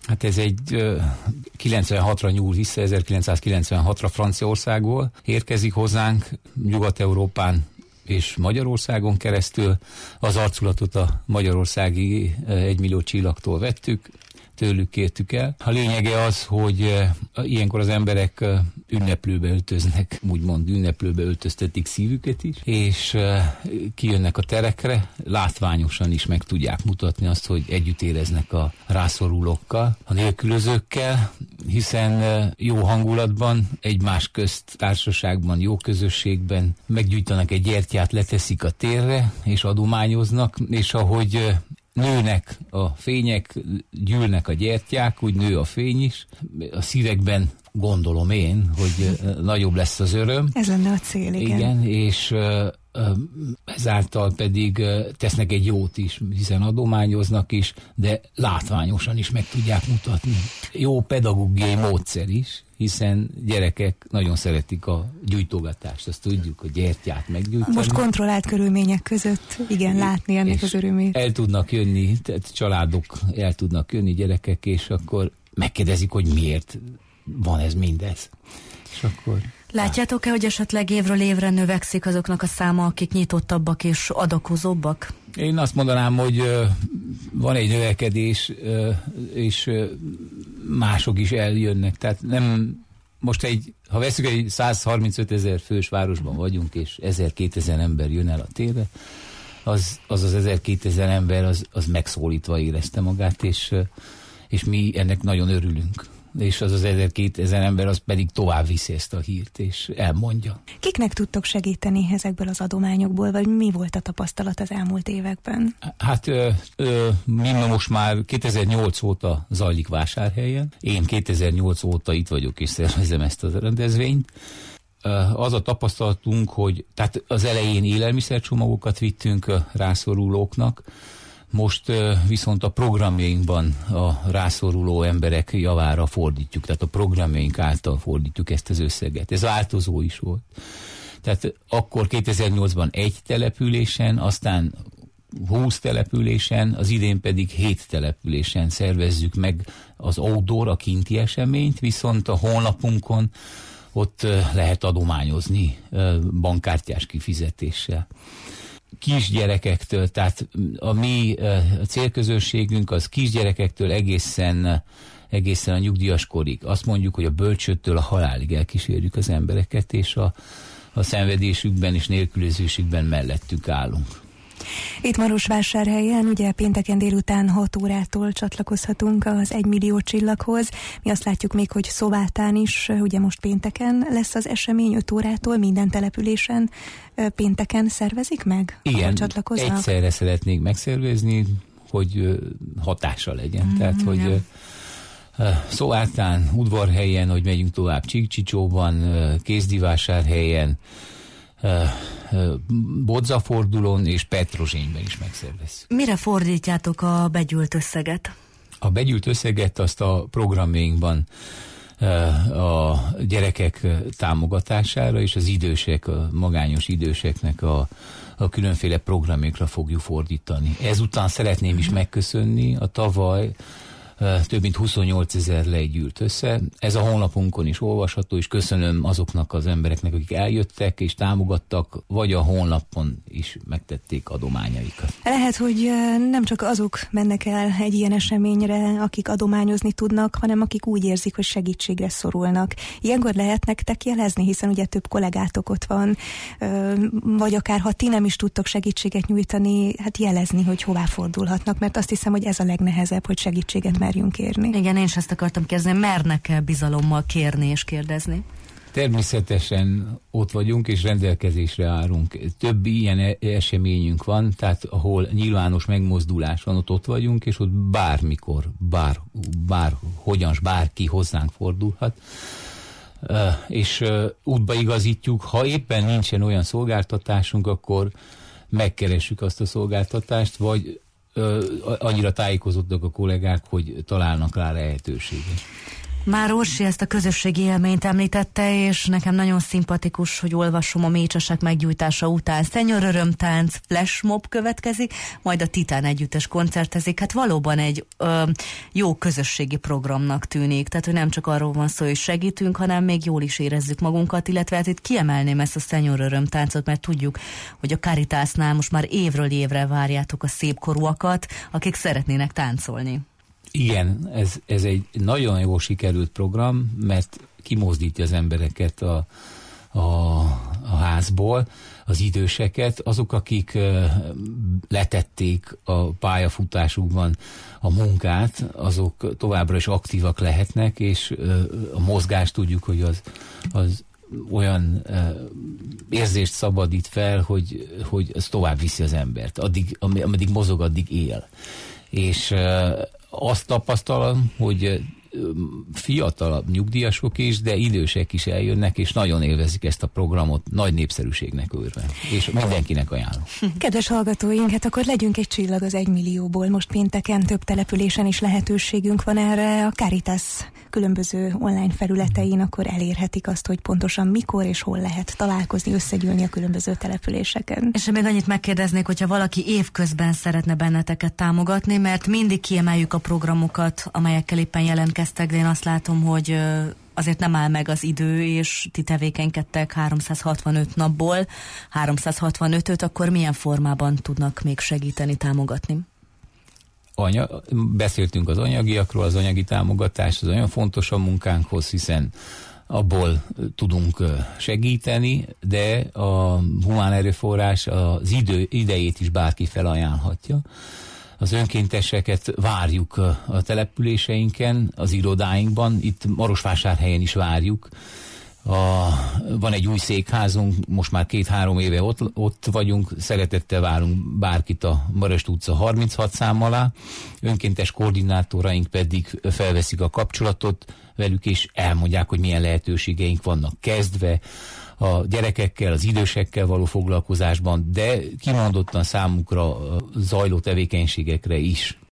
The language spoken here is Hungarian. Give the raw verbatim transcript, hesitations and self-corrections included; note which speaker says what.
Speaker 1: Hát ez egy kilencvenhatra nyúl vissza, ezerkilencszázkilencvenhatra Franciaországból érkezik hozzánk, Nyugat-Európán és Magyarországon keresztül. Az arculatot a magyarországi egymillió csillagtól vettük, tőlük kértük el. A lényege az, hogy ilyenkor az emberek ünneplőbe öltöznek, úgymond ünneplőbe öltöztetik szívüket is, és kijönnek a terekre, látványosan is meg tudják mutatni azt, hogy együtt éreznek a rászorulókkal, a nélkülözőkkel, hiszen jó hangulatban, egymás közt társaságban, jó közösségben meggyújtanak egy gyertyát, leteszik a térre, és adományoznak, és ahogy nőnek a fények, gyűlnek a gyertyák, úgy nő a fény is. A szívekben gondolom én, hogy nagyobb lesz az öröm.
Speaker 2: Ez lenne a cél, igen.
Speaker 1: Igen, és ezáltal pedig tesznek egy jót is, hiszen adományoznak is, de látványosan is meg tudják mutatni. Jó pedagógiai módszer is, hiszen gyerekek nagyon szeretik a gyújtogatást, azt tudjuk, a gyertyát meggyújtani.
Speaker 2: Most kontrollált körülmények között, igen, látni ennek az örömét.
Speaker 1: El tudnak jönni, tehát családok el tudnak jönni, gyerekek, és akkor megkérdezik, hogy miért van ez mindez. És akkor...
Speaker 3: Látjátok-e, hogy esetleg évről évre növekszik azoknak a száma, akik nyitottabbak és adakozóbbak?
Speaker 1: Én azt mondanám, hogy uh, van egy növekedés, uh, és uh, mások is eljönnek. Tehát nem, most egy, ha veszük, egy száz harmincöt ezer fős városban vagyunk, és ezer-kétezer ember jön el a térre, az az, az ezer-kétezer ember az, az megszólítva érezte magát, és, uh, és mi ennek nagyon örülünk. És az az ezer-kétezer ember az pedig tovább viszi ezt a hírt, és elmondja.
Speaker 2: Kiknek tudtok segíteni ezekből az adományokból, vagy mi volt a tapasztalat az elmúlt években?
Speaker 1: Hát ö, ö, mi most már kétezer-nyolc óta zajlik Vásárhelyen. Én kétezer-nyolc óta itt vagyok, és szervezem ezt a rendezvényt. Az a tapasztalatunk, hogy tehát az elején élelmiszercsomagokat vittünk rászorulóknak, most viszont a programjainkban a rászoruló emberek javára fordítjuk, tehát a programjaink által fordítjuk ezt az összeget. Ez változó is volt. Tehát akkor kétezer-nyolcban egy településen, aztán húsz településen, az idén pedig hét településen szervezzük meg az outdoor, a kinti eseményt, viszont a honlapunkon ott lehet adományozni bankkártyás kifizetéssel. Kisgyerekektől, tehát a mi a célközönségünk az kisgyerekektől egészen, egészen a nyugdíjas korig. Azt mondjuk, hogy a bölcsőttől a halálig elkísérjük az embereket, és a, a szenvedésükben és nélkülözésükben mellettük állunk.
Speaker 2: Itt Marosvásárhelyen, ugye pénteken délután hat órától csatlakozhatunk az egymillió csillaghoz. Mi azt látjuk még, hogy Szovátán is, ugye most pénteken lesz az esemény, öt órától minden településen pénteken szervezik meg?
Speaker 1: Igen, egyszerre szeretnék megszervezni, hogy hatása legyen. Mm, Tehát, hogy ja. Szovátán, Udvarhelyen, hogy megyünk tovább Csíkcsicsóban, Kézdivásárhelyen, Bodzafordulón és Petrozsényben is megszervezzük.
Speaker 3: Mire fordítjátok a begyűlt összeget?
Speaker 1: A begyűlt összeget azt a programjainkban a gyerekek támogatására és az idősek, a magányos időseknek a, a különféle programjukra fogjuk fordítani. Ezután szeretném is megköszönni a tavaly több mint huszonnyolc ezer lej gyűlt össze. Ez a honlapunkon is olvasható, és köszönöm azoknak az embereknek, akik eljöttek és támogattak, vagy a honlapon is megtették adományaikat.
Speaker 2: Lehet, hogy nem csak azok mennek el egy ilyen eseményre, akik adományozni tudnak, hanem akik úgy érzik, hogy segítségre szorulnak. Ilyenkor lehet nektek jelezni, hiszen ugye több kollégátok ott van, vagy akár ha ti nem is tudtok segítséget nyújtani, hát jelezni, hogy hová fordulhatnak, mert azt hiszem, hogy ez a legnehezebb, hogy segítséget merjünk kérni.
Speaker 3: Igen, én is ezt akartam kérdezni, mernek-e bizalommal kérni és kérdezni?
Speaker 1: Természetesen ott vagyunk és rendelkezésre állunk. Több ilyen eseményünk van, tehát ahol nyilvános megmozdulás van, ott ott vagyunk, és ott bármikor, bár, bár hogyan, bárki hozzánk fordulhat, uh, és uh, útba igazítjuk. Ha éppen nincsen olyan szolgáltatásunk, akkor megkeressük azt a szolgáltatást, vagy uh, annyira tájékozottak a kollégák, hogy találnak rá lehetőséget.
Speaker 3: Már Orsi ezt a közösségi élményt említette, és nekem nagyon szimpatikus, hogy olvasom a Mécsesek meggyújtása után szenyorörömtánc, flashmob következik, majd a Titán együttes koncertezik. Hát valóban egy ö, jó közösségi programnak tűnik, tehát hogy nem csak arról van szó, hogy segítünk, hanem még jól is érezzük magunkat, illetve hát itt kiemelném ezt a szenyorörömtáncot, mert tudjuk, hogy a Caritasnál most már évről évre várjátok a szépkorúakat, akik szeretnének táncolni.
Speaker 1: Igen, ez, ez egy nagyon jól sikerült program, mert kimozdítja az embereket a, a, a házból, az időseket, azok, akik uh, letették a pályafutásukban a munkát, azok továbbra is aktívak lehetnek, és uh, a mozgás tudjuk, hogy az, az olyan uh, érzést szabadít fel, hogy, hogy ez tovább viszi az embert. Addig, ameddig mozog, addig él. És uh, azt tapasztalom, hogy fiatalabb nyugdíjasok is, de idősek is eljönnek, és nagyon élvezik ezt a programot, nagy népszerűségnek örve. És mindenkinek ajánlom.
Speaker 2: Kedves hallgatóink, hát akkor legyünk egy csillag az egymillióból. Most pénteken több településen is lehetőségünk van erre. A Caritas különböző online felületein akkor elérhetik azt, hogy pontosan mikor és hol lehet találkozni, összegyűlni a különböző településeken.
Speaker 3: És még annyit megkérdeznék, hogyha valaki évközben szeretne benneteket támogatni, mert mindig kiemeljük a programokat, amelyekkel éppen jelentkeznek, de én azt látom, hogy azért nem áll meg az idő, és ti tevékenykedtek háromszázhatvanöt napból, háromszázhatvanötöt, akkor milyen formában tudnak még segíteni, támogatni?
Speaker 1: Anya, beszéltünk az anyagiakról, az anyagi támogatás, az olyan fontos a munkánkhoz, hiszen abból tudunk segíteni, de a humán erőforrás az idő, idejét is bárki felajánlhatja. Az önkénteseket várjuk a településeinken, az irodáinkban, itt Marosvásárhelyen is várjuk. A, van egy új székházunk, most már két-három éve ott, ott vagyunk, szeretettel várunk bárkit a Marest utca harminchat szám alá, önkéntes koordinátoraink pedig felveszik a kapcsolatot velük, és elmondják, hogy milyen lehetőségeink vannak, kezdve a gyerekekkel, az idősekkel való foglalkozásban, de kimondottan számukra zajló tevékenységekre is.